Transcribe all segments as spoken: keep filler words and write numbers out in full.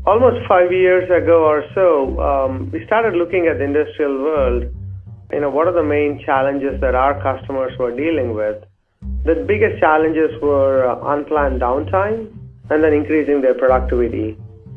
Almost five years ago or so, um, we started looking at the industrial world. You know, what are the main challenges that our customers were dealing with? The biggest challenges were uh, unplanned downtime and then increasing their productivity.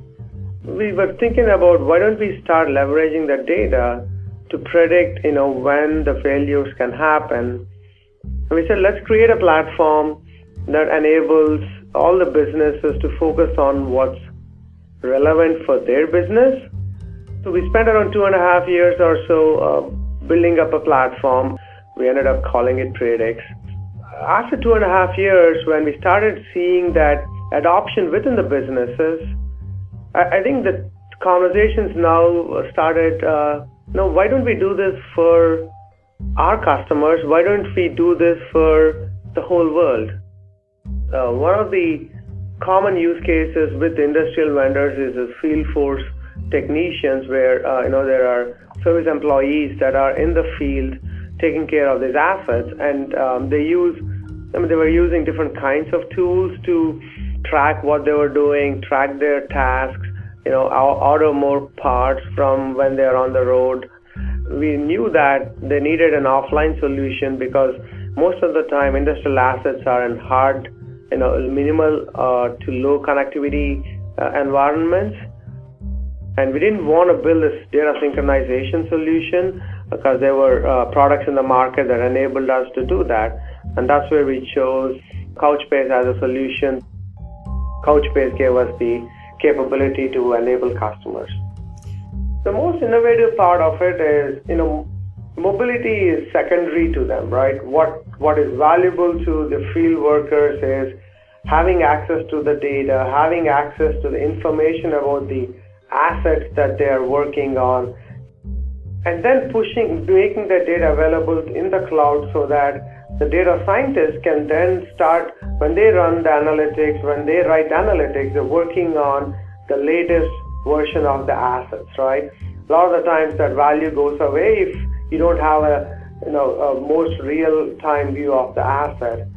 We were thinking about why don't we start leveraging the data to predict, you know, when the failures can happen. And we said, let's create a platform that enables all the businesses to focus on what's relevant for their business. So we spent around two and a half years or so uh, building up a platform. We ended up calling it Predix. After two and a half years, when we started seeing that adoption within the businesses, I, I think the conversations now started, uh, no, why don't we do this for our customers? Why don't we do this for the whole world? Uh, one of the common use cases with industrial vendors is the field force technicians, where uh, you know there are service employees that are in the field taking care of these assets, and um, they use. I mean, they were using different kinds of tools to track what they were doing, track their tasks, you know, order more parts from when they are on the road. We knew that they needed an offline solution because most of the time industrial assets are in hard, you know, minimal uh, to low connectivity uh, environments. And we didn't want to build this data synchronization solution because there were uh, products in the market that enabled us to do that. And that's where we chose Couchbase as a solution. Couchbase gave us the capability to enable customers. The most innovative part of it is, you know, mobility is secondary to them, right? What what is valuable to the field workers is having access to the data, having access to the information about the assets that they are working on, and then pushing, making the data available in the cloud so that the data scientists can then start, when they run the analytics, when they write analytics, they're working on the latest version of the assets, right? A lot of the times that value goes away if you don't have a, you know, a most real-time view of the asset.